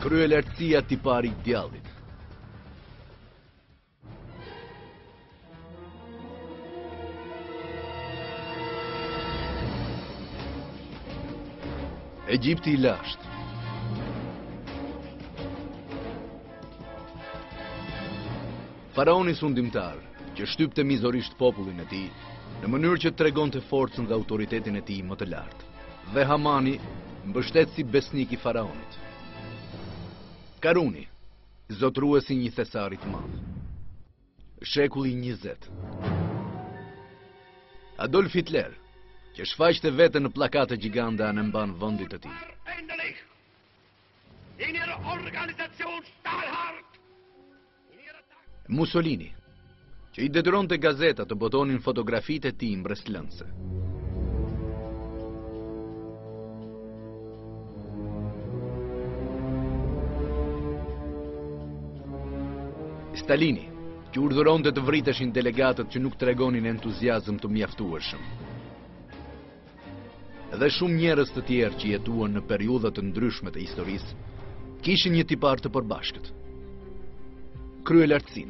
Kryelartësia tipari i djallit. Egjipti i lashtë. Faraoni sundimtar, që shtypte mizorisht popullin e tij, në mënyrë që tregonte forcën dhe autoritetin e tij më të lartë. Dhe Hamani mbështet si besnik i faraonit. Karuni, zotruesi një thesarit madh. Shekulli 20. Adolf Hitler, që shfaqte veten në plakate gjigande anë mban vendit të tij. Endlich! In ihrer Organisation stahlhart! Mussolini, që i detyronte gazeta të botonin fotografitë e tij mbreslënse. Stalini, që urdhëronte të vriteshin delegatët që nuk tregonin entuziazëm të mjaftueshëm. Dhe shumë njerëz të tjerë që jetuan në periudha të ndryshme të historisë, kishin një tipar të përbashkët. Kryelartësinë.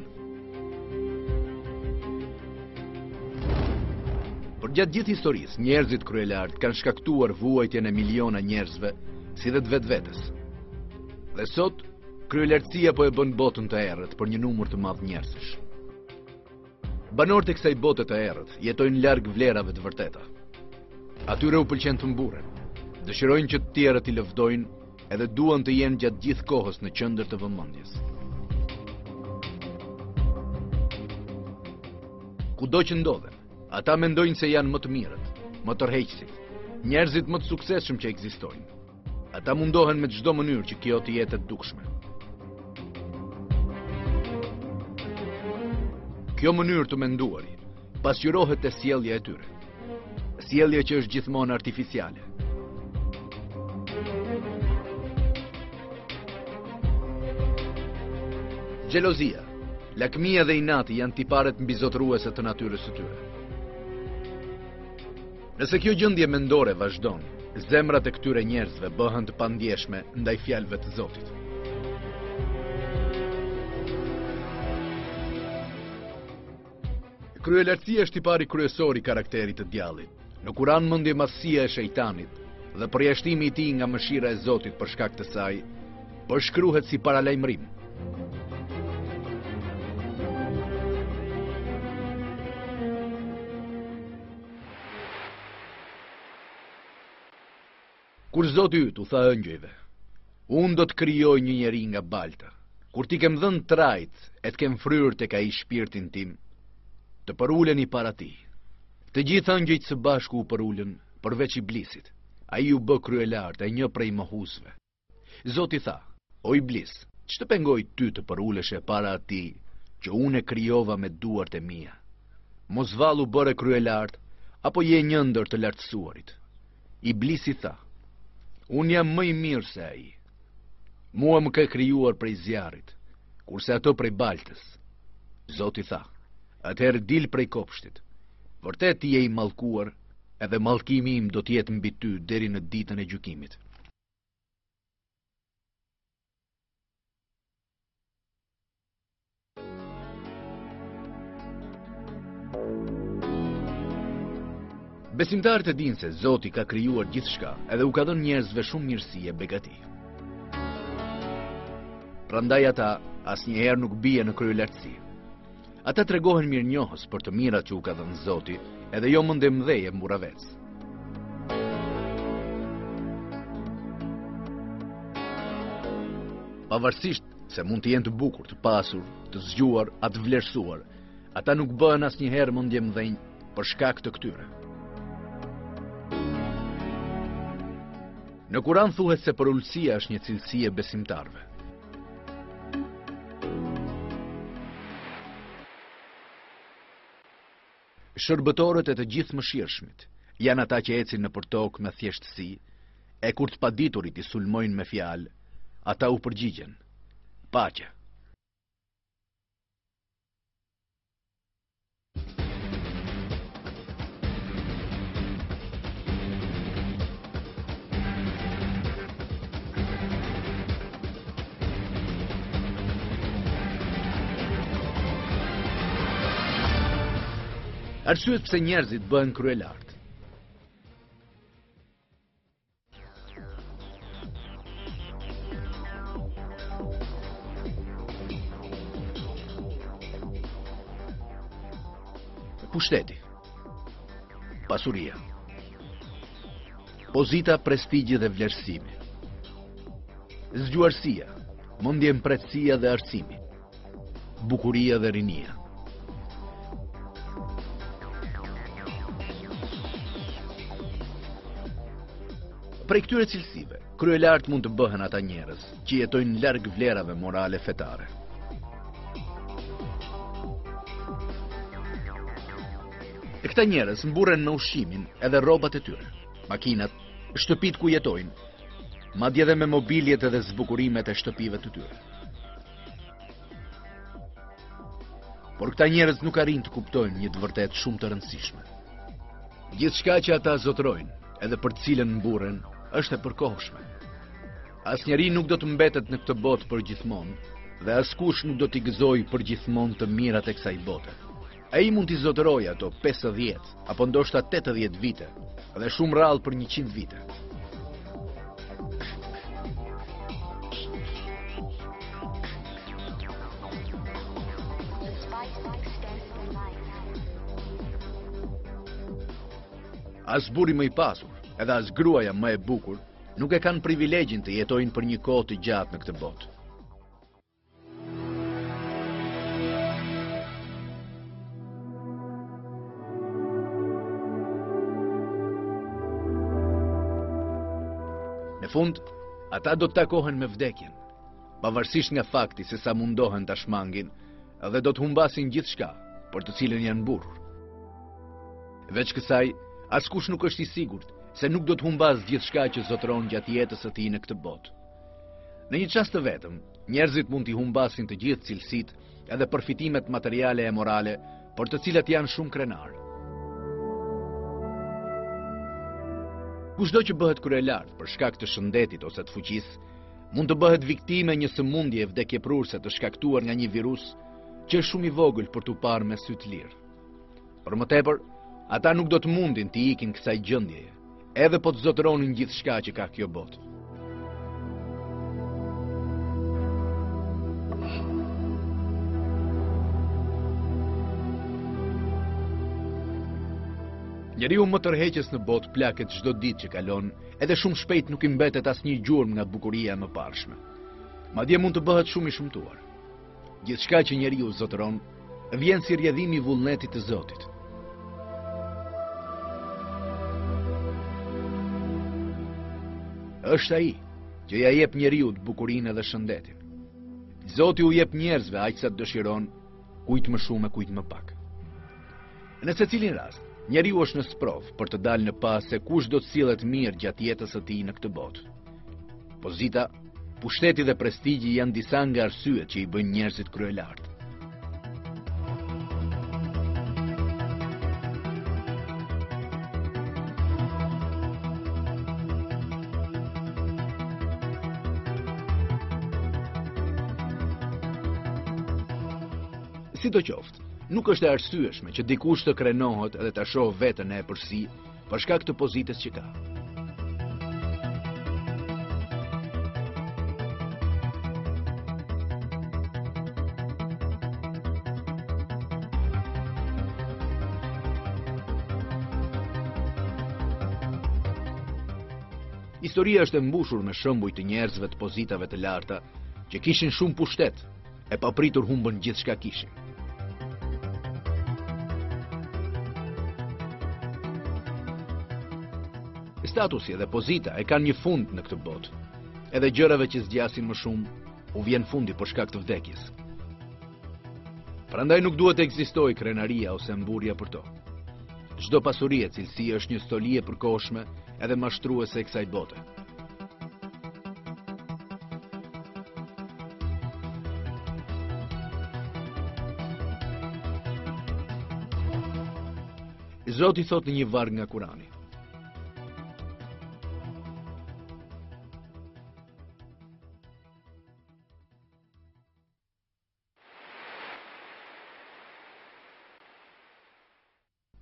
Për gjatë gjithë historisë, njerëzit kryelartë kanë shkaktuar vuajtjen e miliona njerëzve, si dhe të vetvetes. Dhe sot, kryelartësia po e bën botën të errët për një numër të madh njerëzish. Banorët e kësaj bote të errët jetojnë larg vlerave të vërteta. Atyre u pëlqen të mburren, dëshirojnë që të tjerët i lëvdojnë edhe duan të jenë gjatë gjithë kohës në qendër të vëmendjes. Kudo që ndodhen, ata mendojnë se janë më të mirët, më tërheqësit, njerëzit më të suksesshëm që ekzistojnë. Ata mundohen me çdo mënyrë që kjo të jetë e dukshme. Kjo mënyrë të menduari pasqyrohet te sjellja e tyre. Sjellja që është gjithmonë artificiale. Xhelozia, lakmia dhe inati janë tiparet mbizotruese të natyrës së tyre. Nëse kjo gjendje mendore vazhdon, zemrat e këtyre njerëzve bëhen të pandjeshme ndaj fjalëve të Zotit. Kryelartësia është tipari kryesor i karakterit të djallit. Në Kur'an mendje madhësia e shejtanit dhe përjashtimi i tij nga mëshira e Zotit për shkak të saj, përshkruhet si paralajmërim. Kur Zoti yt u tha ëngjëjve, unë do të krijoj një njeri nga balta. Kur ti kem dhënë trajt e të kem fryrë tek ai shpirtin tim, të përuleni para tij. Të gjithë ëngjëjt së bashku u përulën, përveç Iblisit. Ai u bë kryelart, ai një prej mohusëve. Zoti tha: "O Iblis, ç'të pengoi ty të përulesh e para atij që unë e krijova me duart e mia? Mos vallu bëre kryelart, apo je një ndër të lartësuarit?" Iblisi tha: "Unë jam më i mirë se ai. Mua më ke krijuar prej zjarrit, kurse ato prej baltës." Zoti tha: "Atëherë dil prej kopshtit. Vërtet ti je i mallkuar, edhe mallkimi im do të jetë mbi ty deri në ditën e gjykimit." Besimtarët e dinë se Zoti ka krijuar gjithçka, edhe u ka dhënë njerëzve shumë mirësi e begati. Prandaj ata asnjëherë nuk bien në kryelartësi. Ata tregohen mirënjohës për të mirat që u ka dhënë Zoti, edhe jo mendje mdheje mburavec. Pavarësisht se mund të jenë të bukur, të pasur, të zgjuar, atë vlerësuar, ata nuk bëhen asnjëherë mendje mdhenj për shkak të këtyre. Në Kur'an thuhet se përulësia është një cilësi e besimtarëve. Shërbëtorët e të gjithë mëshirshmit janë ata që ecin nëpër tokë me thjeshtësi, e kur të paditurit i sulmojnë me fjalë, ata u përgjigjen: "Paqja." Arsyet pse njerëzit bëhen kryelartë. Pushteti, pasuria, pozita, prestigji dhe vlerësimi, zgjuarësia, mendjempretësia dhe artësimi, bukuria dhe rinia. Prej këtyre cilësive, kryelart mund të bëhen ata njerëz që jetojnë larg vlerave morale fetare. E këta njerëz mburren në ushqimin edhe rrobat e tyre, makinat, shtëpit ku jetojnë, madje edhe me mobiljet edhe zbukurimet e shtëpive të tyre. Por këta njerëz nuk arrin të kuptojnë një të vërtet shumë të rëndësishme. Gjithçka që ata zotërojnë, edhe për të cilën mburren, është e përkohshme. Asnjëri nuk do të mbetet në këtë botë për gjithmonë, dhe askush nuk do t'i gëzojë për gjithmonë të mirat e kësaj bote. Ai mund t'i zotërojë ato 50 apo ndoshta 80 vite, dhe shumë rrallë për 100 vite. As burri më i pasur, edhe as gruaja më e bukur, nuk e kanë privilegjin të jetojnë për një kohë të gjatë në këtë botë. Në fund, ata do të takohen me vdekjen, pavarësisht nga fakti se sa mundohen ta shmangin, edhe do të humbasin gjithçka për të cilën janë mburur. Veç kësaj, askush nuk është i sigurt se nuk do të humbas gjithçka që zotëron gjatë jetës së tij në këtë botë. Në një çast të vetëm, njerëzit mund t'i humbasin të gjithë cilësitë edhe përfitimet materiale e morale, por të cilat janë shumë krenar. Kushdo që bëhet kryelart për shkak të shëndetit ose të fuqisë, mund të bëhet viktime një sëmundje vdekjeprurse të shkaktuar nga një virus që është shumë i vogël për t'u parë me sy të lirë. Por më tepër, ata nuk do të mundin t'i ikin kësaj gjendjeje, edhe po të zotëronin gjithçka që ka kjo botë. Njeriu më tërheqës në botë plaket çdo ditë që kalon, edhe shumë shpejt nuk i mbetet asnjë gjurmë nga bukuria e mëparshme. Madje mund të bëhet shumë i shëmtuar. Gjithçka që njeriu zotëron vjen si rrjedhim i vullnetit të Zotit. Është ai që ja jep njeriut bukurinë dhe shëndetin. Zoti u jep njerëzve aq sa dëshiron, kujt më shumë e kujt më pak. Në secilin rast, njeriu është në sprov për të dalë në pas se kush do të sillet mirë gjatë jetës së tij në këtë botë. Pozita, pushteti dhe prestigji janë disa nga arsyet që i bëjnë njerëzit kryelartë. Sidoqoftë, nuk është e arsyeshme që dikush të krenohet edhe ta shohë veten e përsi për shkak të pozitës që ka. Historia është e mbushur me shembuj të njerëzve të pozitave të larta që kishin shumë pushtet e papritur humbën gjithçka kishin. Statusi dhe pozita e kanë një fund në këtë botë. Edhe gjërave që zgjasin më shumë u vjen fundi për shkak të vdekjes. Prandaj nuk duhet të ekzistojë krenaria ose mburrja për to. Çdo pasuri e cilësi është një stoli e përkohshme edhe mashtruese e kësaj bote. Zoti thot në një varg nga Kurani: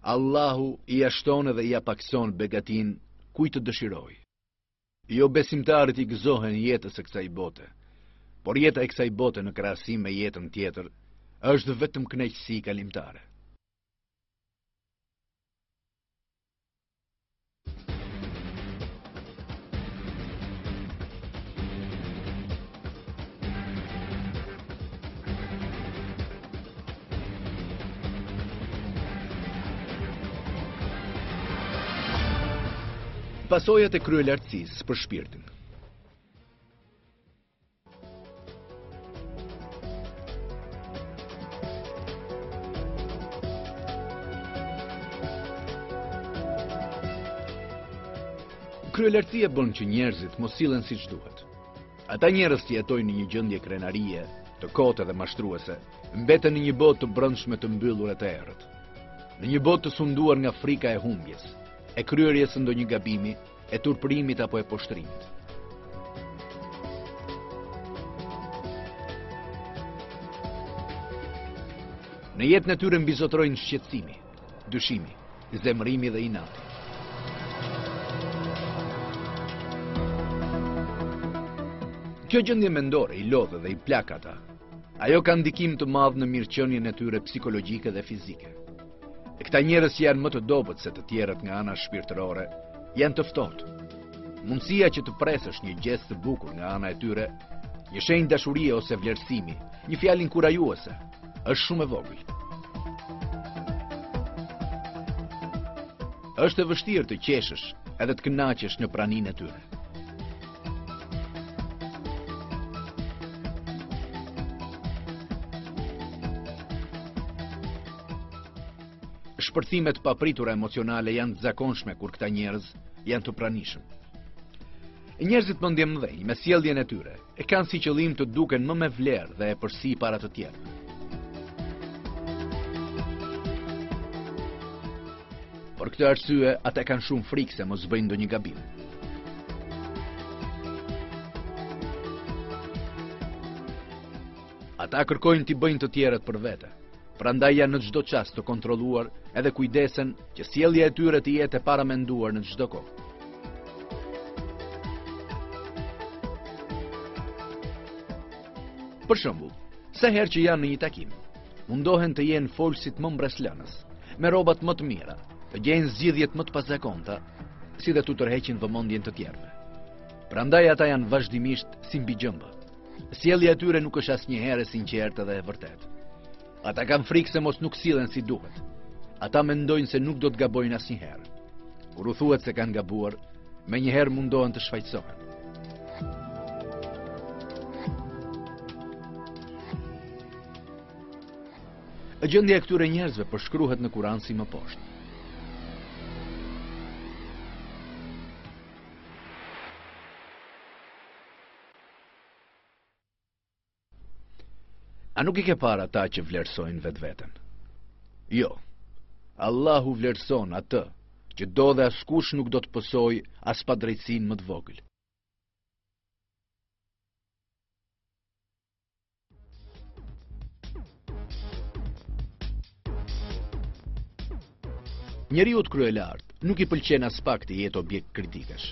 Allahu i ashton dhe i apakson begatin kujt të dëshiroj. Jo besimtarët i gëzohen jetës së kësaj bote, por jeta e kësaj bote në krahasim me jetën tjetër është vetëm kënaqësi kalimtare. Pasojat e kryelartësisë për shpirtin. Kryelartësia bën që njerëzit mos sillen siç duhet. Ata njerëz që jetojnë në një gjendje krenarie, të kotë dhe mashtruese, mbeten në një botë të brendshme të mbyllur e të errët. Në një botë të sunduar nga frika e humbjes, e kryerjes së ndonjë gabimi, e turpërimit apo e poshtrimit. Në jetën e tyre mbizotrojnë shqetësimi, dyshimi, zemërimi dhe inati. Kjo gjendje mendore i lodhë dhe i plak ata. Ajo ka ndikim të madh në mirëqenien e tyre psikologjike dhe fizike. Këta njerëz që janë më të dobët se të tjerët nga ana shpirtërore, janë të ftohtë. Mundësia që të presësh një gest të bukur nga ana e tyre, një shenjë dashurie ose vlerësimi, një fjalë inkurajuese, është shumë e vogël. Është e vështirë të qeshësh edhe të kënaqesh në praninë e tyre. Shpërthimet papritura emocionale janë të zakonshme kur këta njerëz janë të pranishëm. Njerëzit mendje mëdhenj me sjelljen e tyre e kanë si qëllim të duken më me vlerë dhe e përsi para të tjerë. Për këtë arsye, ata kanë shumë frikë se mos bëjnë ndonjë gabim. Ata kërkojnë t'i bëjnë të tjerët për vete. Prandaj janë në çdo çast të kontrolluar edhe kujdesen që sjellja e tyre të jetë e paramenduar në çdo kohë. Për shembull, sa herë që janë në një takim, mundohen të jenë folësit më mbreslënës, me rrobat më të mira, të gjejnë zgjidhjet më të pazakonta, si dhe tu tërheqin vëmendjen të tjerëve. Prandaj ata janë vazhdimisht si mbi gjëmbë. Sjellja e tyre nuk është asnjëherë e sinqertë dhe e vërtetë. Ata kanë frikë se mos nuk sillen si duhet. Ata mendojnë se nuk do të gabojnë asnjëherë. Kur u thuhet se kanë gabuar, menjëherë mundohen të shfaqsohen. Gjendja e këtyre njerëzve përshkruhet në Kur'an si më poshtë. A nuk i ke parë ata që vlerësojnë vetveten? Jo. Allahu vlerëson atë që do dhe askush nuk do të pësoj as pa drejtësinë më të vogël. Njeriut kryelart nuk i pëlqen as pak të jetë objekt kritikesh.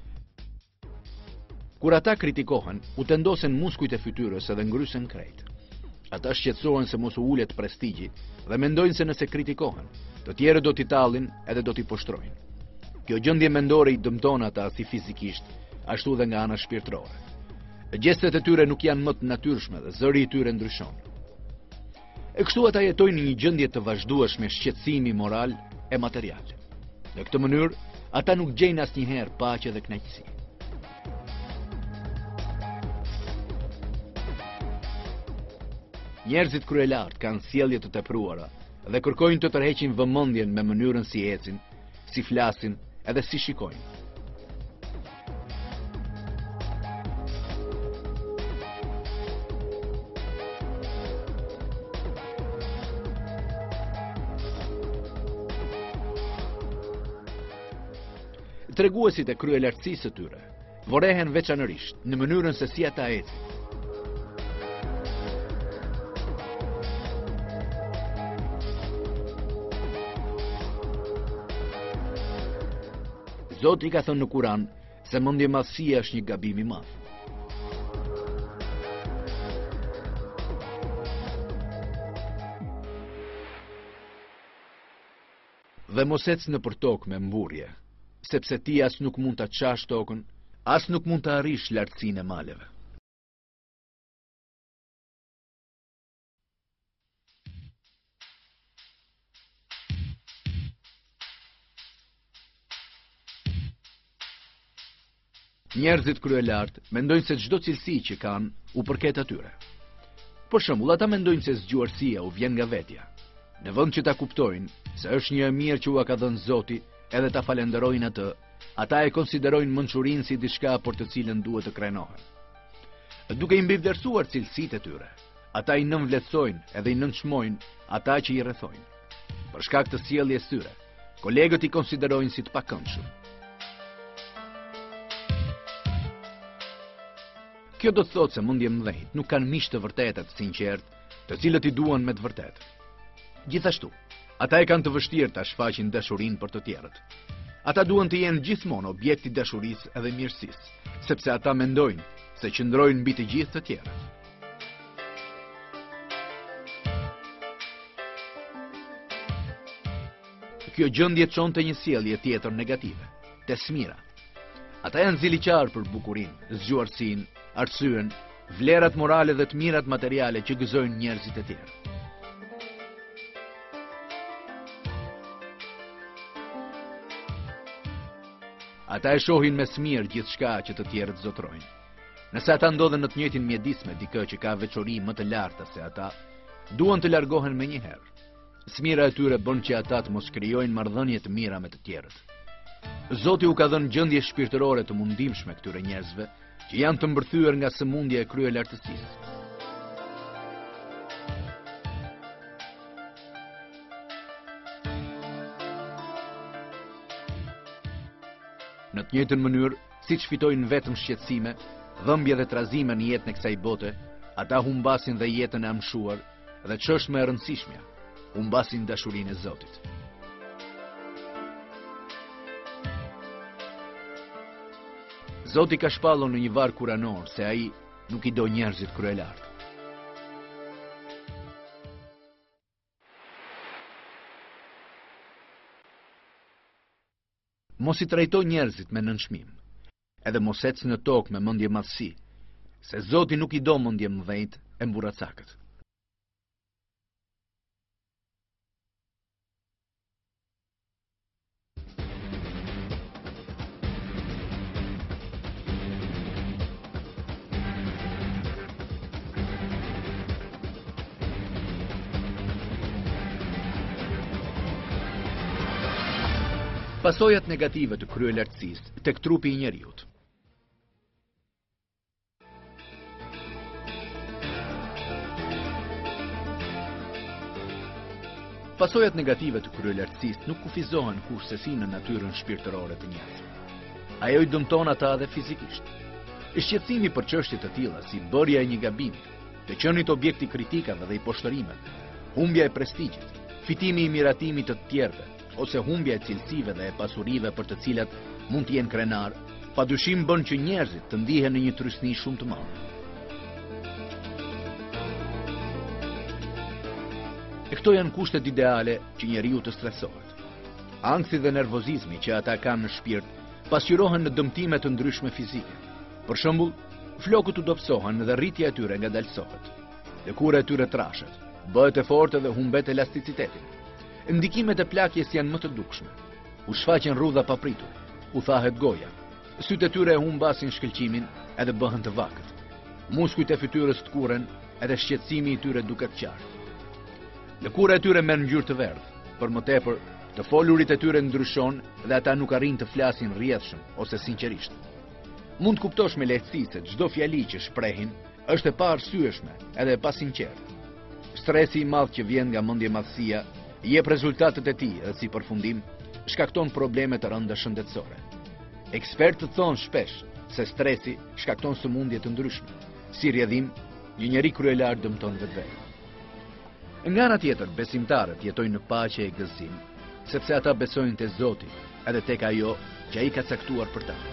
Kur ata kritikohen, u tendosen muskujt e fytyrës edhe ngrysen krejt. Ata shqetësohen se mos u ulet prestigji dhe mendojnë se nëse kritikohen, të tjerë do t'i tallin edhe do t'i poshtrojnë. Kjo gjendje mendore i dëmton ata si fizikisht, ashtu dhe nga ana shpirtërore. Gjestet e tyre nuk janë më të natyrshme dhe zëri i tyre ndryshon. E kështu ata jetojnë në një gjendje të vazhdueshme shqetësimi moral e material. Në këtë mënyrë, ata nuk gjejnë asnjëherë paqe dhe kënaqësi. Njerëzit kryelart kanë sjellje të tepruara dhe kërkojnë të tërheqin vëmendjen me mënyrën si ecin, si flasin edhe si shikojnë. Treguesit e kryelartësisë së tyre vorrehen veçanërisht në mënyrën se si ata ecin. Zoti ka thënë në Kuran se mendjemadhësia është një gabim i madh. Dhe mos ec nëpër tokë me mburje, sepse ti as nuk mund ta qash tokën, as nuk mund të arrish lartësinë e maleve. Njerëzit kryelart mendojnë se çdo cilësi që kanë u përket atyre. Për shembull, ata mendojnë se zgjuarësia u vjen nga vetja. Në vend që ta kuptojnë se është një e mirë që ua ka dhënë Zoti edhe ta falenderojnë atë, ata e konsiderojnë mençurinë si diçka për të cilën duhet të krenohen. Duke i mbivlerësuar cilësitë e tyre, ata i nënvlerësojnë edhe i nënçmojnë ata që i rrethojnë. Për shkak të sjelljes tyre, kolegët i konsiderojnë si të pakëndshëm. Kjo do të thotë se mendje mëdhenjt nuk kanë miq të vërtetë të sinqertë, të cilët i duan me të vërtetë. Gjithashtu, ata e kanë të vështirë ta shfaqin dashurinë për të tjerët. Ata duan të jenë gjithmonë objekt i dashurisë edhe mirësisë, sepse ata mendojnë se qëndrojnë mbi të gjithë të tjerët. Kjo gjendje çon të një sjellje tjetër negative, te smira. Ata janë ziliqarë për bukurinë, zgjuarsinë, arsyen, vlerat morale dhe të mirat materiale që gëzojnë njerëzit e tjerë. Ata e shohin me smir gjithçka që të tjerët zotrojnë. Nëse ata ndodhen në të njëjtin mjedis me dikë që ka veçori më të larta se ata, duan të largohen menjëherë. Smira e tyre bën që ata të mos krijojnë marrëdhënie të mira me të tjerët. Zoti u ka dhënë gjendje shpirtërore të mundimshme këtyre njerëzve që janë të mbërthyer nga sëmundja e kryelartësisë. Në të njëjtën mënyrë, siç fitojnë vetëm shqetësime, dhëmbje dhe trazime në jetën e kësaj bote, ata humbasin dhe jetën e amshuar dhe ç'është më e rëndësishmja, humbasin dashurinë e Zotit. Zoti ka shpallur në një varg kuranor se ai nuk i do njerëzit kryelartë. Mos i trajto njerëzit me nënçmim, edhe mos ec në tokë me mendje madhësi, se Zoti nuk i do mendje mëdhenjt e mburracakët. Pasojat negative të kryelartësisë tek trupi i njeriut. Pasojat negative të kryelartësisë nuk kufizohen kurrësi në natyrën shpirtërore të njerëzve. Ajo i dëmton ata edhe fizikisht. Shqetësimi për çështje të tilla si bërja e një gabimi, të qenit objekt i kritikave dhe i poshtërimeve, humbja e prestigjit, fitimi i miratimit të tjerëve, ose humbja e cilësive dhe e pasurive për të cilat mund të jenë krenar, padyshim bën që njerëzit të ndihen në një trysni shumë të madhe. E këto janë kushtet ideale që njeriu të stresohet. Ankthi dhe nervozizmi që ata kanë në shpirt pasqyrohen në dëmtime të ndryshme fizike. Për shembull, flokët u dobësohen dhe rritja e tyre ngadalësohet. Lëkura e tyre trashet, bëhet e fortë dhe humbet elasticitetin. Ndikimet e plakjes janë më të dukshme. U shfaqen rrudha papritur, u thahet goja. Sytë e tyre humbasin shkëlqimin edhe bëhen të vakët. Muskujt e fytyrës të kuren edhe shqetësimi i tyre duket qartë. Lëkura e tyre merr ngjyrë të verdhë, për më tepër, të folurit e tyre ndryshon dhe ata nuk arrin të flasin rrjedhshëm ose sinqerisht. Mund të kuptosh me lehtësi se çdo fjali që shprehin është e paarsyeshme edhe e pasinqertë. Stresi i madh që vjen nga mendjemadhësia jep rezultatet e tij dhe si përfundim shkakton probleme të rënda shëndetësore. Ekspertët thonë shpesh se stresi shkakton sëmundje të ndryshme. Si rrjedhim, një njeri kryelar dëmton vetveten. Nga ana tjetër, besimtarët jetojnë në paqe e gëzim, sepse ata besojnë te Zoti, edhe tek ajo që ai ka caktuar për ta.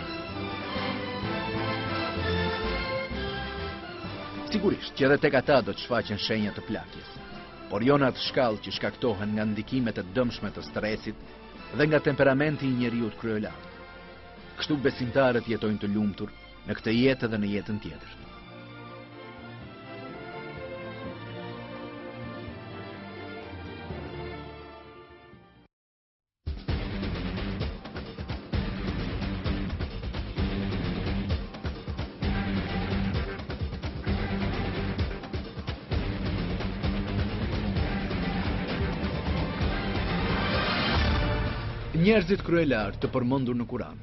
Sigurisht që edhe tek ata do të shfaqen shenja të plagjes, por jo në atë shkallë që shkaktohen nga ndikimet e dëmshme të stresit dhe nga temperamenti i njeriut kryelar. Kështu besimtarët jetojnë të lumtur në këtë jetë dhe në jetën tjetër. Njerëzit kryelar të përmendur në Kur'an.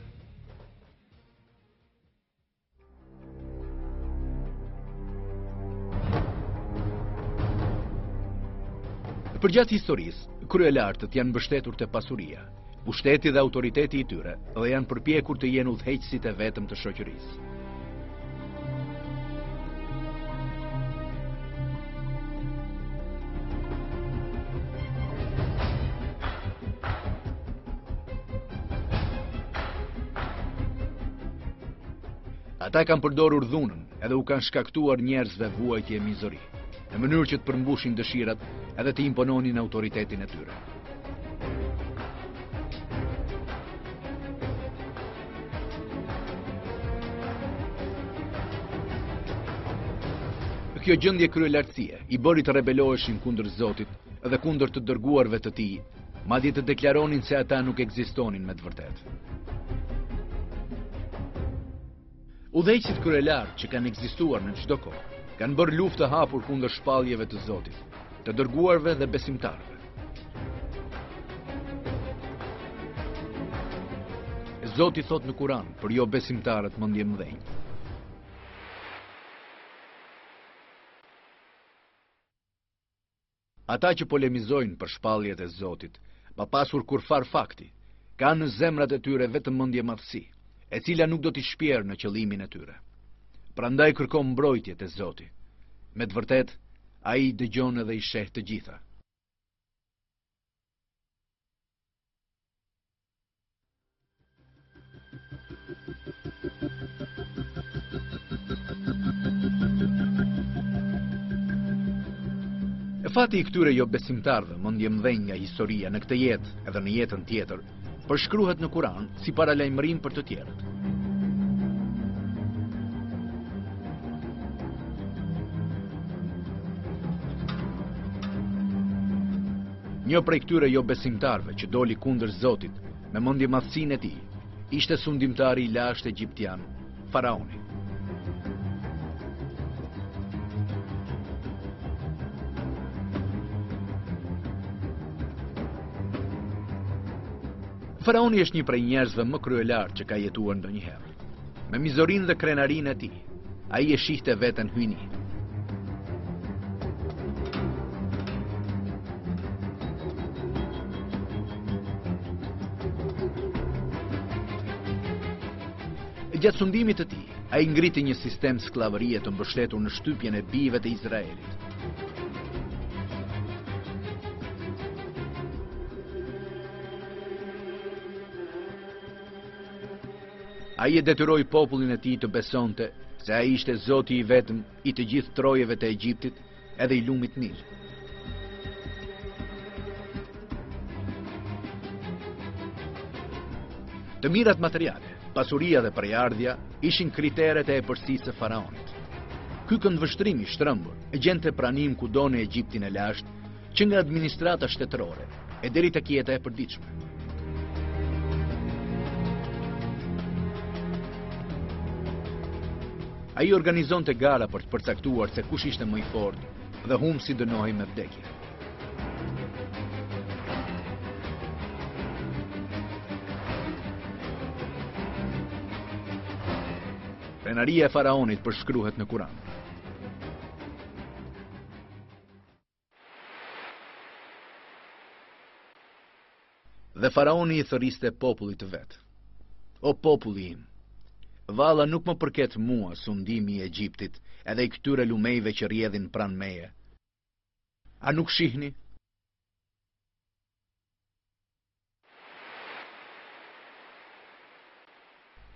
Përgjatë historisë, kryelartët janë mbështetur te pasuria, pushteti dhe autoriteti i tyre dhe janë përpjekur të jenë udhëheqësit e vetëm të shoqërisë. Ata kanë përdorur dhunën edhe u kanë shkaktuar njerëzve vuajtje e mizori, në mënyrë që të përmbushin dëshirat edhe të impononin autoritetin e tyre. Kjo gjendje kryelartësie i bëri të rebeloheshin kundër Zotit dhe kundër të dërguarve të tij, madje të deklaronin se ata nuk ekzistonin me të vërtetë. Udhëheqësit kryelar që kanë ekzistuar në çdo kohë, kanë bërë luftë të hapur kundër shpalljeve të Zotit, të dërguarve dhe besimtarëve. Zoti thot në Kur'an për jo besimtarët mendje mëdhenj. Ata që polemizojnë për shpalljet e Zotit, pa pasur kurfar fakti, kanë në zemrat e tyre vetëm mendje madhësi, e cila nuk do t'i shpjerë në qëllimin e tyre. Prandaj kërkon mbrojtje te Zoti. Me të vërtet, ai dëgjon edhe i sheh të gjitha. E fati i këtyre jo besimtarve mendje mëdhenj nga historia në këtë jetë edhe në jetën tjetër, përshkruhet në Kur'an si paralajmërim për të tjerët. Një prej këtyre jo besimtarve që doli kundër Zotit me mendje madhësinë e tij, ishte sundimtari i lashtë egjiptian, Faraoni. Faraoni është një prej njerëzve më kryelar që ka jetuar ndonjëherë. Me mizorinë dhe krenarinë e tij, ai e shihte veten hyjni. Gjatë sundimit të tij, ai ngriti një sistem skllavërie të mbështetur në shtypjen e bijve të Izraelit. Ai e detyroi popullin e tij të besonte se ai ishte Zoti i vetëm i të gjithë trojeve të Egjiptit edhe i lumit Nil. Të mirat materiale, pasuria dhe prejardhja ishin kriteret e epërsisë së Faraonit. Ky këndvështrim i shtrëmbur e gjente pranim kudo në Egjiptin e lashtë, që nga administrata shtetërore e deri tek jeta e përditshme. Ai organizonte gara për të përcaktuar se kush ishte më i fortë dhe humsi dënohej me vdekje. Krenaria e Faraonit përshkruhet në Kur'an. Dhe Faraoni i thëriste popullit të vet: O populli im, valla nuk më përket mua sundimi i Egjiptit edhe i këtyre lumejve që rjedhin pranë meje. A nuk shihni?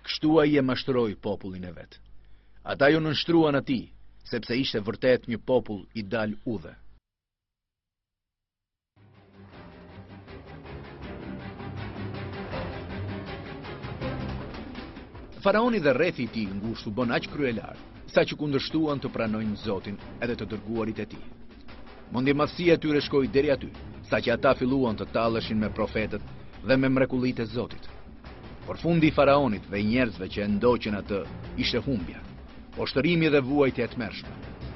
Kështu ai e mashtroi popullin e vet. Ata ju nënshtruan atij, sepse ishte vërtet një popull i dal udhë. Faraoni dhe rrethi i tij ngushtë u bën aq kryelar, sa që kundërshtuan të pranojnë Zotin edhe të dërguarit e tij. Mendjemadhësia e tyre shkoi deri aty, saqë ata filluan të talleshin me profetët dhe me mrekullitë e Zotit. Por fundi i faraonit dhe i njerëzve që e ndoqën atë ishte humbja, poshtërimi dhe vuajtja e tmerrshme.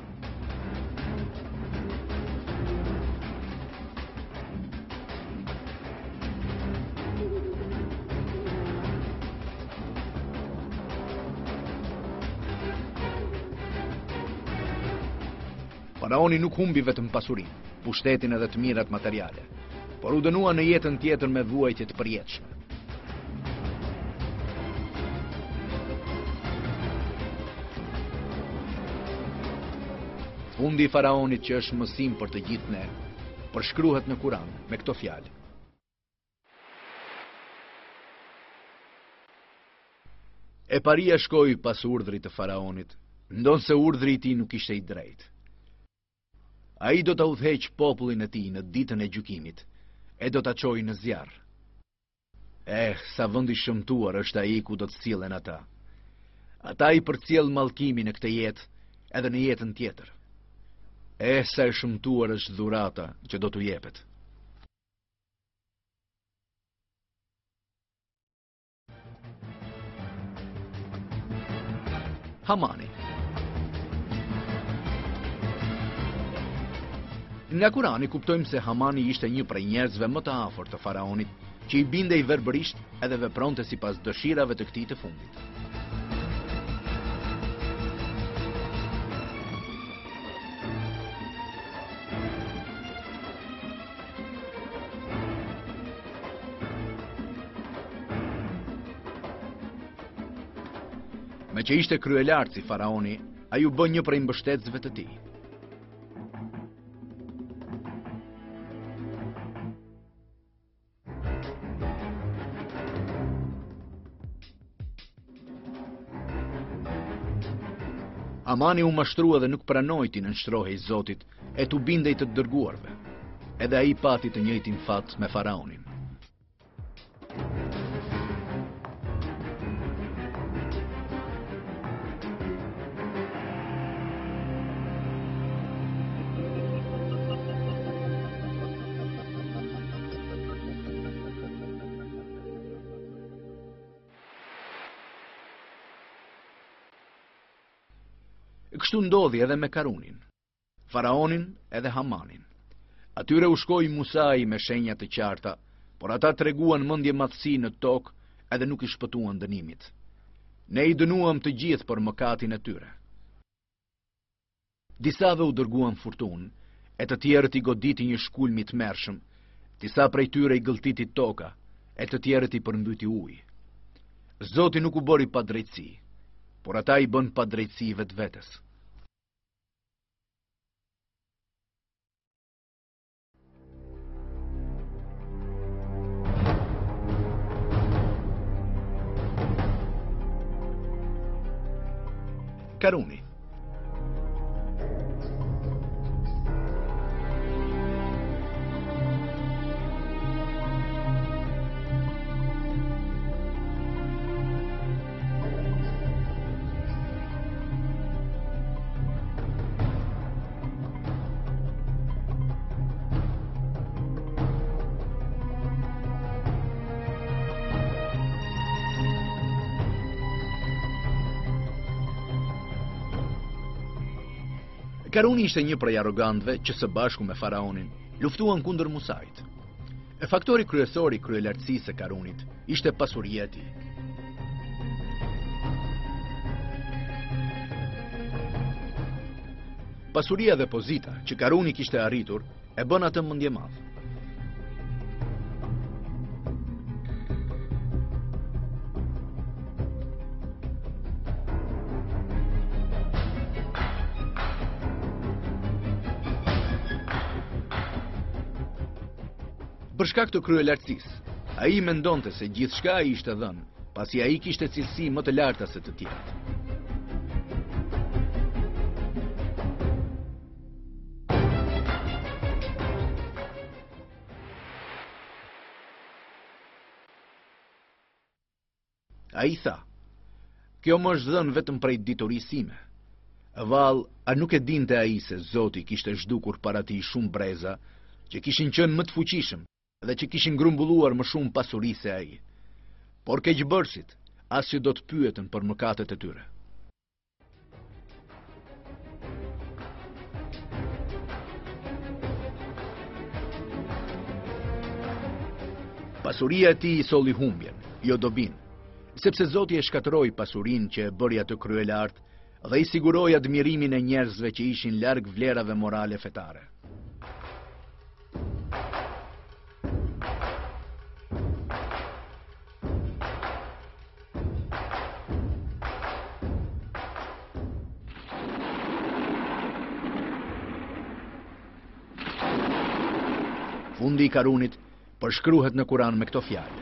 Faraoni nuk humbi vetëm pasurinë, pushtetin edhe të mirat materiale, por u dënua në jetën tjetër me vuajtje të përjetshme. Fundi i faraonit, që është mësim për të gjithë ne, përshkruhet në Kur'an me këto fjalë: E paria shkoi pas urdhrit të faraonit, ndonse urdhri i tij nuk ishte i drejtë. Ai do ta udhëheq popullin e tij në ditën e gjykimit, e do ta çojë në zjarr. Sa vend i shëmtuar është ai ku do të sillen ata. Ata i përcjell mallkimin në këtë jetë, edhe në jetën tjetër. Sa e shëmtuar është dhurata që do t'u jepet. Hamani. Nga Kurani kuptojmë se Hamani ishte një prej njerëzve më të afërt të faraonit, që i bindej verbërisht edhe vepronte sipas dëshirave të këtij të fundit. Me që ishte kryelar si faraoni, ai u bë një prej mbështetësve të tij. Hamani u mashtrua dhe nuk pranoi t'i nënshtrohej Zotit e t'u bindej të dërguarve. Edhe ai pati të njëjtin fat me faraonin. Kështu ndodhi edhe me Karunin, faraonin edhe Hamanin. Atyre u shkoi Musai me shenja të qarta, por ata treguan mendje madhësi në tokë edhe nuk i shpëtuan dënimit. Ne i dënuam të gjithë për mëkatin e tyre. Disave u dërguan furtunë, e të tjerët i goditi një shkulm i tmerrshëm, disa prej tyre i gëlltiti toka, e të tjerët i përmbyti uji. Zoti nuk u bëri pa drejtësi, por ata i bën pa drejtësi vetvetes. Karuni. Karuni ishte një prej arrogantëve që së bashku me faraonin luftuan kundër Musait. Faktori kryesor i kryelartësisë së Karunit ishte pasuria e tij. Pasuria dhe pozita që Karuni kishte arritur e bën atë mendjemadh. Për shkak të kryelartësisë, ai mendonte se gjithçka i ishte dhënë pasi ai kishte cilësi më të larta se të tjerët. Ai tha, kjo më është dhënë vetëm prej ditorisë sime. Vallë, a nuk e dinte ai se Zoti kishte zhdukur para tij shumë breza, që kishin qenë më të fuqishëm dhe që kishin grumbulluar më shumë pasuri se ai. Por keqbërësit as që do të pyeten për mëkatet e tyre. Pasuria e tij i solli humbjen, jo dobin, sepse Zoti e shkatëroi pasurinë që e bëri atë kryelart dhe i siguroi admirimin e njerëzve që ishin larg vlerave morale fetare. Fundi i Karunit përshkruhet në Kuran me këto fjalë.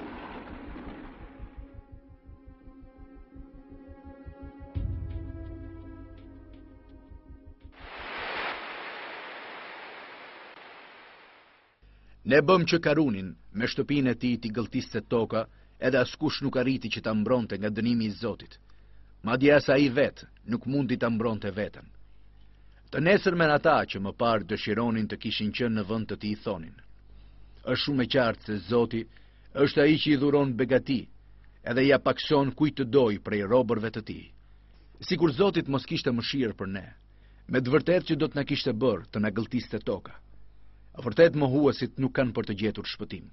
Ne bëm që Karunin me shtëpinë e tij t'i gëlltiste toka, edhe askush nuk arriti që ta mbronte nga dënimi i Zotit. Madje as ai vetë nuk mundi ta mbronte veten. Të nesërmen ata që më parë dëshironin të kishin qenë në vend të tij thonin: Është shumë e qartë se Zoti është ai që i dhuron begati, edhe ja pakson kujt të doj prej robërve të tij. Sikur Zotit mos kishte mëshirë për ne, me të vërtetë që do të na kishte bërë të na gëlltiste toka. Vërtet mohuesit nuk kanë për të gjetur shpëtim.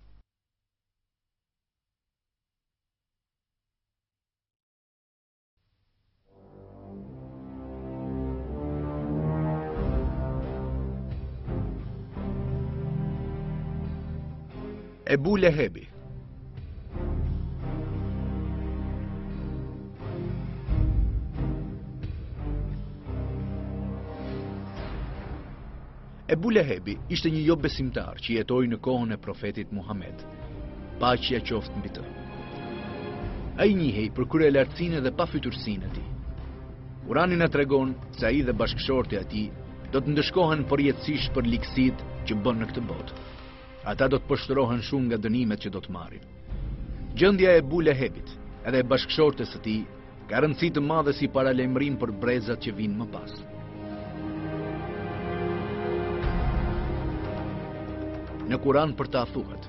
Ebu Lehebi. Ebu Lehebi ishte një jo besimtar që jetoi në kohën e profetit Muhammed. Paqja qoftë mbi të. Ai njihej për kryelartësinë dhe pafytyrsinë e tij. Kurani na tregon se ai dhe bashkëshortët e tij do të ndëshkohen përjetësisht për ligësitë që bën në këtë botë. Ata do të pështërohen shumë nga dënimet që do të marrin. Gjendja e Ebu Lehebit edhe e bashkëshortës së tij ka rëndësi të madhe si paralajmërim për brezat që vinë më pas. Në Kuran për ta thuhet: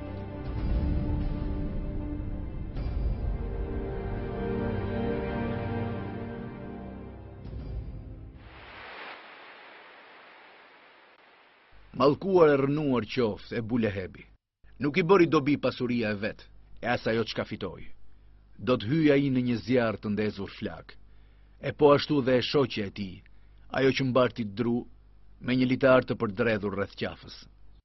Mallkuar e rënuar qoftë Ebu Lehebi. Nuk i bëri dobi pasuria e vet, e as ajo çka fitoi. Do të hyjë ai në një zjarr të ndezur flak. E po ashtu dhe e shoqja e tij, ajo që mbarti dru me një litar të përdredhur rreth qafës.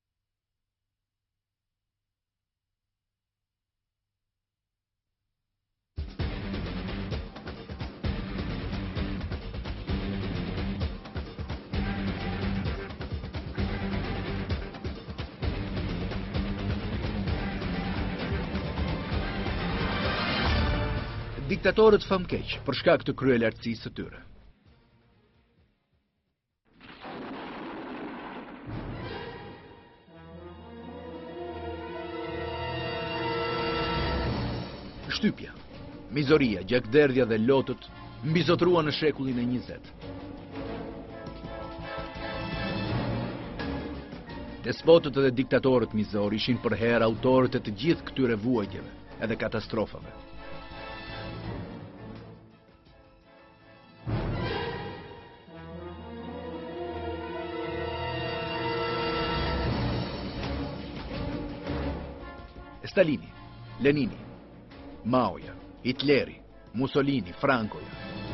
Diktatorët famkeq për shkak të kryelartësisë së tyre. Shtypja, mizoria, gjakderdhja dhe lotët mbizotruan në shekullin e 20. Despotët dhe diktatorët mizor ishin për herë autorët e të gjithë këtyre vuajtjeve edhe katastrofave. Stalini, Lenini, Maoja, Hitleri, Mussolini, Francoja.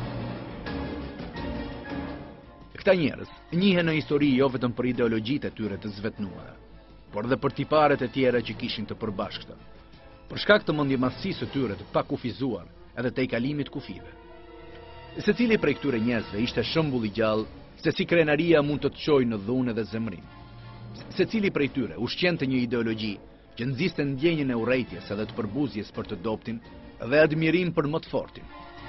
Këta njerëz njihen në histori jo vetëm për ideologjitë e tyre të zvetnuara, por dhe për tiparet e tjera që kishin të përbashkëta, për shkak të mendjemadhësisë së tyre të pakufizuar edhe të kalimit kufive. Secili prej këtyre njerëzve ishte shembull i gjallë se si krenaria mund të të çojë në dhunë dhe zemrim. Secili prej tyre ushqente një ideologji që nxiste ndjenjën e urrejtjes edhe të përbuzjes për të doptin, dhe admirim për më të fortin.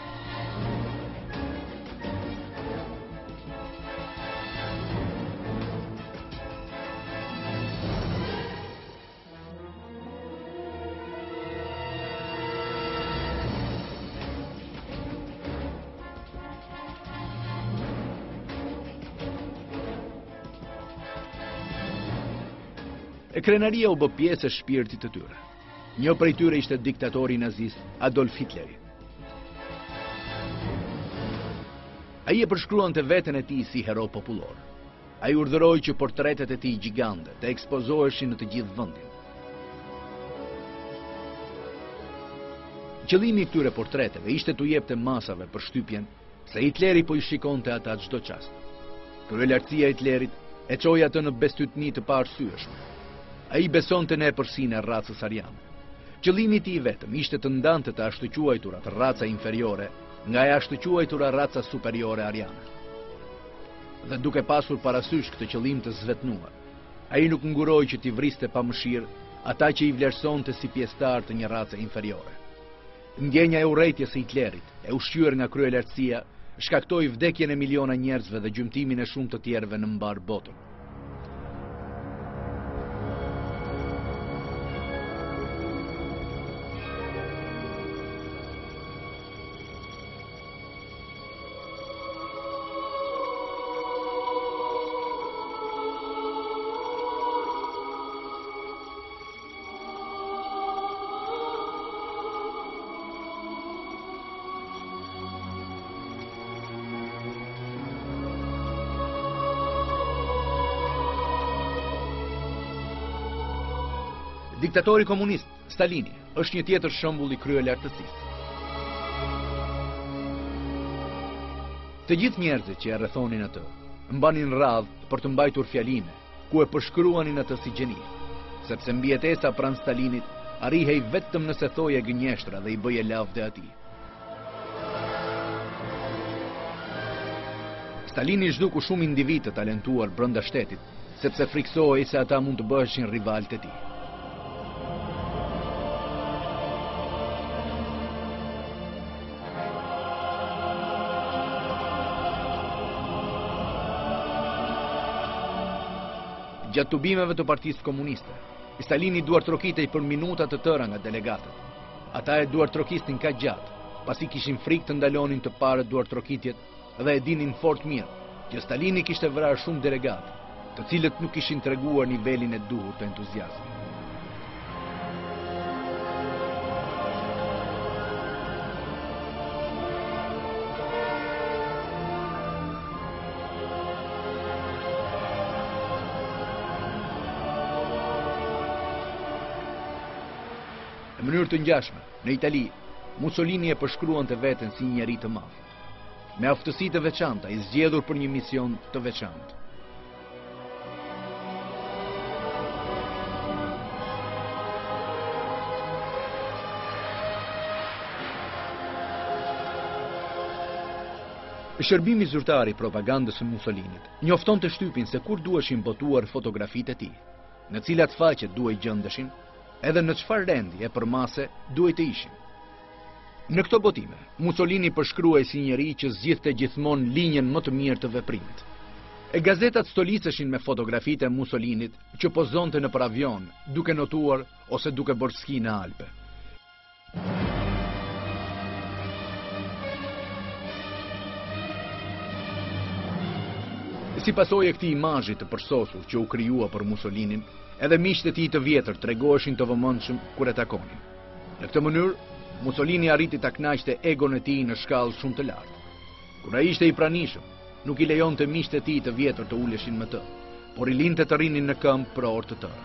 E krenaria u bë pjesë e shpirtit të tyre. Një prej tyre ishte diktatori nazist Adolf Hitleri. Ai e përshkruante veten e tij si hero popullor. Ai urdhëroi që portretet e tij gjigande të ekspozoheshin në të gjithë vendin. Qëllimi i këtyre portreteve ishte t'u jepte masave përshtypjen se Hitleri po i shikonte ata çdo çast. Kryelartësia e Hitlerit e çoi atë në bestytni të paarsyeshme. Ai besonte në epërsinë e racës ariane. Qëllimi i tij vetëm ishte të ndante të ashtuquajturat raca inferiore nga e ashtuquajtura raca superiore ariane. Dhe duke pasur parasysh këtë qëllim të zvetnuar, ai nuk nguroi që t'i vriste pa mëshirë ata që i vlerësonte si pjesëtar të një race inferiore. Ndjenja e urrëties së Hitlerit, e ushqyer nga kryelartësia, shkaktoi vdekjen e miliona njerëzve dhe gjymtimin e shumë të tjerëve në mbar botën. Diktatori komunist, Stalini, është një tjetër shembull i kryelartësisë. Të gjithë njerëzit që e rrethonin atë, mbanin radhë për të mbajtur fjalime, ku e përshkruanin atë si gjenir, sepse mbijetesa pranë Stalinit arrihej vetëm nëse thoje gënjeshtra dhe i bëje lavde atij. Stalini zhduku shumë individ të talentuar brenda shtetit, sepse friksohej se ata mund të bëheshin rivalët e tij. Gjatë tubimeve të Partisë Komuniste, Stalini duartrokitej për minuta të tëra nga delegatët. Ata e duartrokistin kaq gjatë, pasi kishin frikë të ndalonin të parët duartrokitjet dhe e dinin fort mirë që Stalini kishte vrarë shumë delegatë, të cilët nuk kishin treguar nivelin e duhur të entuziazmit. Në mënyrë të ngjashme, në Itali, Mussolini e përshkruante veten si një njeri të madh, me aftësi të veçanta, i zgjedhur për një mision të veçantë. Shërbimi zyrtar i propagandës së Mussolinit njoftonte shtypin se kur duheshin botuar fotografitë e tij, në cilat faqet duhej gjendeshin, edhe në çfarë rendi e përmase duhej të ishin. Në këto botime, Mussolini përshkruhej si njeri që zgjidhte gjithmonë linjën më të mirë të veprimit. E gazetat stoliceshin me fotografitë e Mussolinit që pozonte nëpër avion, duke notuar ose duke bërë ski në Alpe. Si pasojë e këtij imazhi të përsosur që u krijua për Mussolinin, edhe miqtë e tij të vjetër tregoheshin të vëmendshëm kur e takonin. Në këtë mënyrë, Mussolini arriti ta kënaqte egon e tij në shkallë shumë të lartë. Kur ai ishte i pranishëm, nuk i lejonte miqtë e tij të vjetër të uleshin me të, por i linte të rrinin në këmbë për orë të tëra.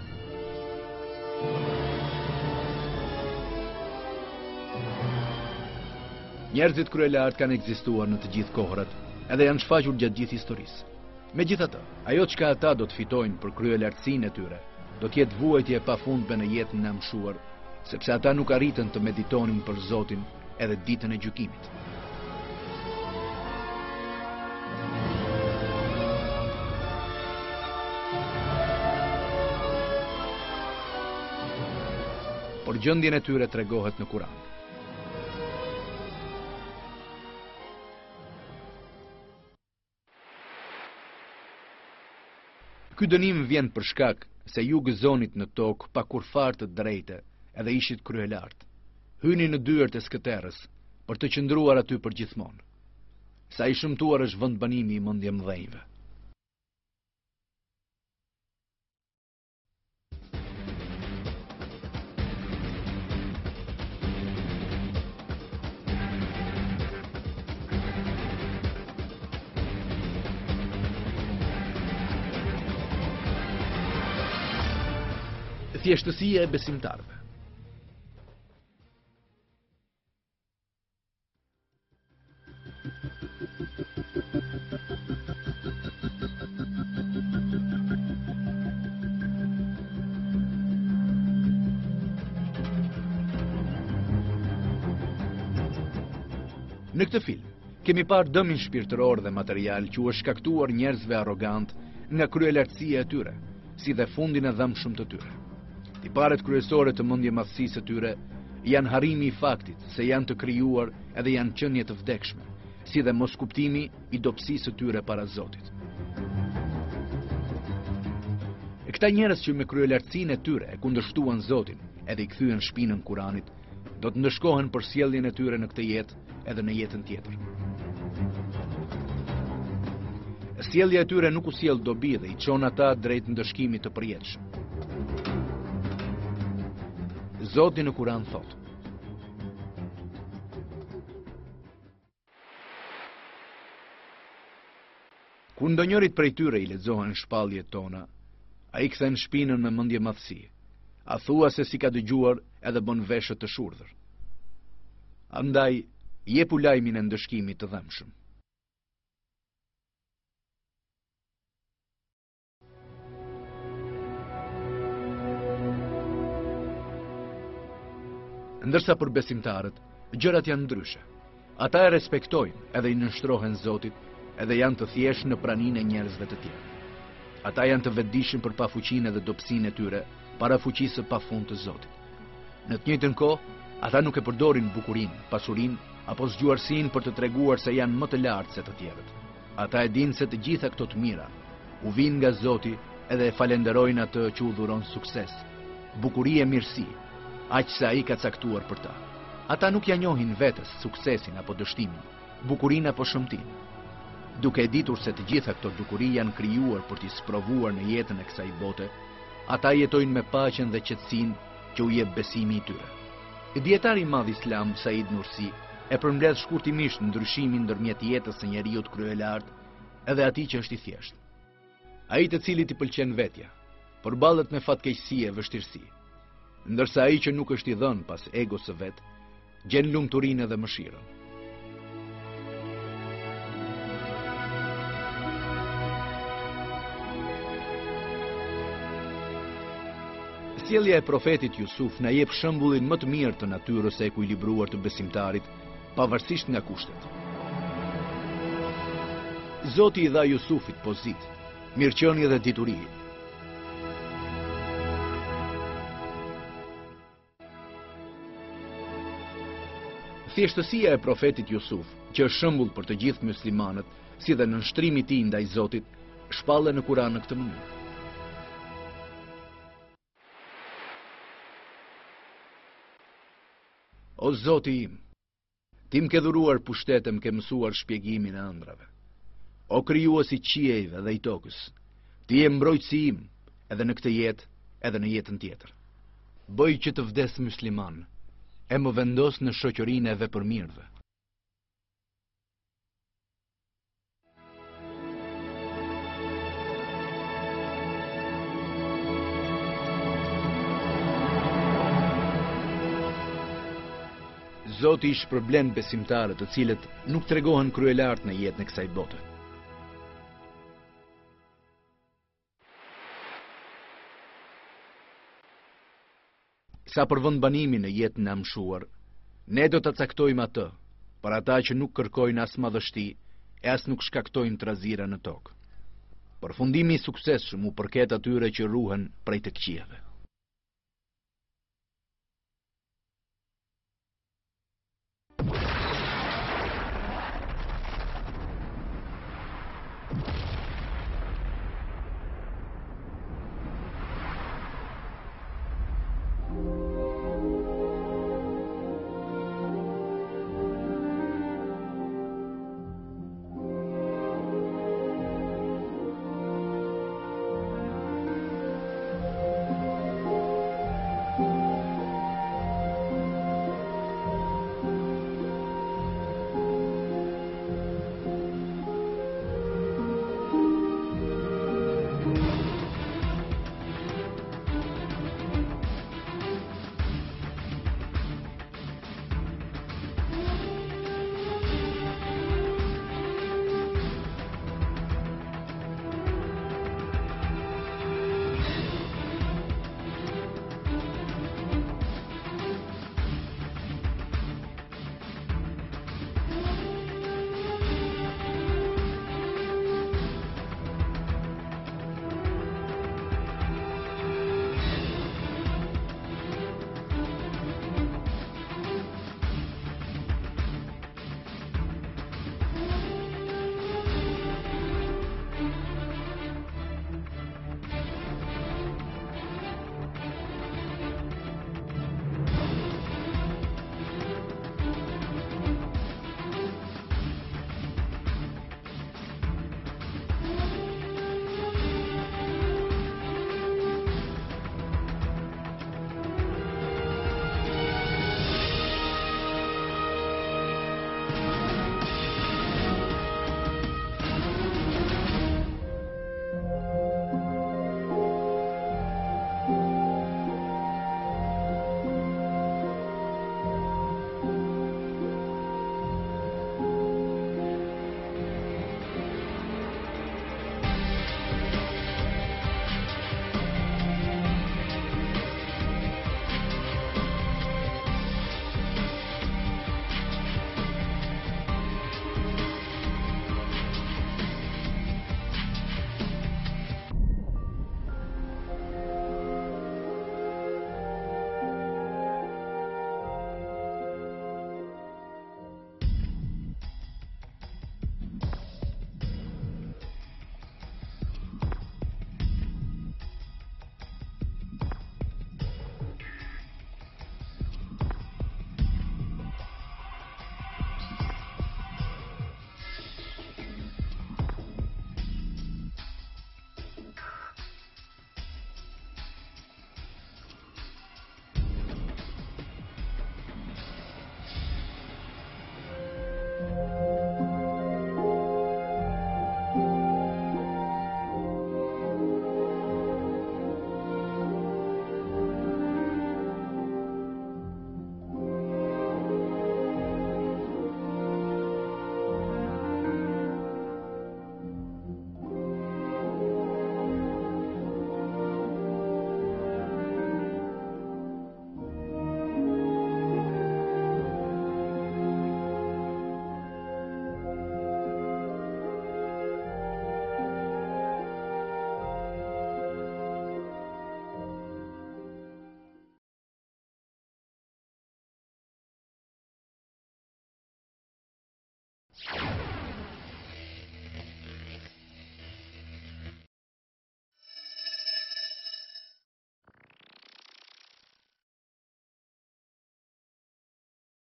Njerëzit kryelartë kanë ekzistuar në të gjithë kohërat, edhe janë shfaqur gjatë gjithë historisë. Megjithatë, ajo çka ata do të fitojnë për kryelartësinë e tyre, do të jetë vuajtje e pafundme në jetën e mshuar, sepse ata nuk arritën të meditonin për Zotin edhe ditën e gjykimit. Por gjendjen e tyre tregohet në Kur'an. Ky dënim vjen për shkak se ju gëzonit në tokë pa kur fare të drejtë edhe ishit kryelart. Hyni në dyert e skëterës për të qëndruar aty për gjithmonë. Sa i shëmtuar është vend banimi i mendje mëdhenjve. Thjeshtësia e besimtarëve. Në këtë film, kemi parë dëmin shpirtëror dhe material që u është shkaktuar njerëzve arrogant nga kryelartësia e tyre, si dhe fundin e dëmshëm të tyre. Tiparet kryesore të mendjemadhësisë së tyre janë harrimi i faktit se janë të krijuar edhe janë qenie të vdekshme, si dhe moskuptimi i dobësisë së tyre para Zotit. Këta njerëz që me kryelartësinë e tyre e kundërshtuan Zotin edhe i kthyen shpinën Kuranit, do të ndëshkohen për sjelljen e tyre në këtë jetë edhe në jetën tjetër. Sjellja e tyre nuk u sjell dobi dhe i çon ata drejt ndëshkimit të përjetshëm. Zoti në Kuran thot: Kur ndonjërit prej tyre i lexohen shpalljet tona, ai kthen shpinën me mendjemadhësi. A thua se si ka dëgjuar edhe bën veshët të shurdhër. Andaj, jepu lajmin e ndëshkimit të dhëmshëm. Ndërsa për besimtarët, gjërat janë ndryshe. Ata e respektojnë edhe i nënshtrohen Zotit, edhe janë të thjeshtë në praninë e njerëzve të tjerë. Ata janë të vetëdijshëm për pafuqinë dhe dobësinë e tyre para fuqisë së pafund të Zotit. Në të njëjtën kohë, ata nuk e përdorin bukurinë, pasurinë apo zgjuarsinë për të treguar se janë më të lartë se të tjerët. Ata e dinë se të gjitha këto të mira u vijnë nga Zoti edhe e falenderojnë atë që u dhuron sukses, bukuri e mirësi, aq sa ai ka caktuar për ta. Ata nuk ja njohin vetes suksesin apo dështimin, bukurinë apo shëmtinë. Duke e ditur se të gjitha këto dukuri janë krijuar për t'i sprovuar në jetën e kësaj bote, ata jetojnë me paqen dhe qetësinë që u jep besimi i tyre. Dietari i madh islam Said Nursi e përmbledh shkurtimisht ndryshimin ndërmjet jetës së njeriu të kryelart edhe atij që është i thjeshtë. Ai të cilit i pëlqen vetja, përballet me fatkeqësi e vështirësi, ndërsa ai që nuk është i dhënë pas egos së vet, gjen lumturinë dhe mëshirën. Sjellja e profetit Jusuf na jep shembullin më të mirë të natyrës së ekuilibruar të besimtarit, pavarësisht nga kushtet. Zoti i dha Jusufit pozitë, mirëqenie dhe dituri. Thjeshtësia e profetit Jusuf, që është shembull për të gjithë muslimanët, si dhe nënshtrimi i tij ndaj Zotit, shpallet në Kur'an në këtë mënyrë. O Zoti im, ti më ke dhuruar pushtetem, ke mësuar shpjegimin e ëndrave. O krijuesi i qiejve dhe i tokës, ti je mbrojtësi im, edhe në këtë jetë, edhe në jetën tjetër. Bëj që të vdes musliman, e më vendos në shoqërinë e vepërmirëve. Zoti i shpërblen besimtarët të cilët nuk tregohen kryelart në jetën e kësaj bote. Sa për vendbanimin në jetën e mshuar, ne do të caktojmë atë për ata që nuk kërkojnë as madhështi e as nuk shkaktojnë trazira në tokë. Përfundimi i suksesshëm u përket atyre që ruhen prej të këqijave.